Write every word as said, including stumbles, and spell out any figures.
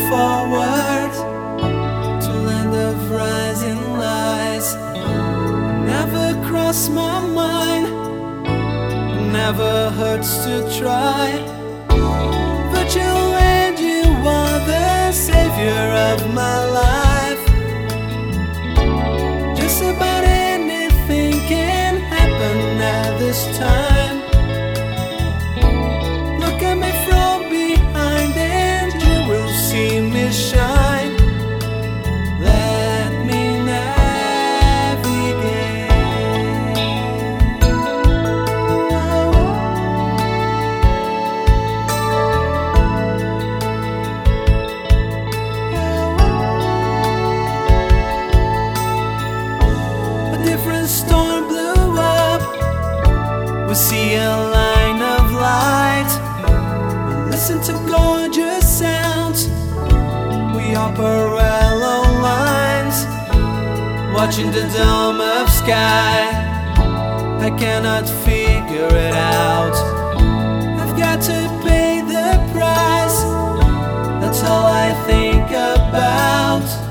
forward to land of rising lights. Never crossed my mind, never hurts to try. But you and you are the savior of my life. Just about anything can happen at this time. Look at me from behind and you will see me shine. Let me navigate. A different storm blew up. We see a line of light. We listen to gorgeous sounds. We are parallel lines, watching the dome of sky. I cannot figure it out. I've got to pay the price. That's all I think about.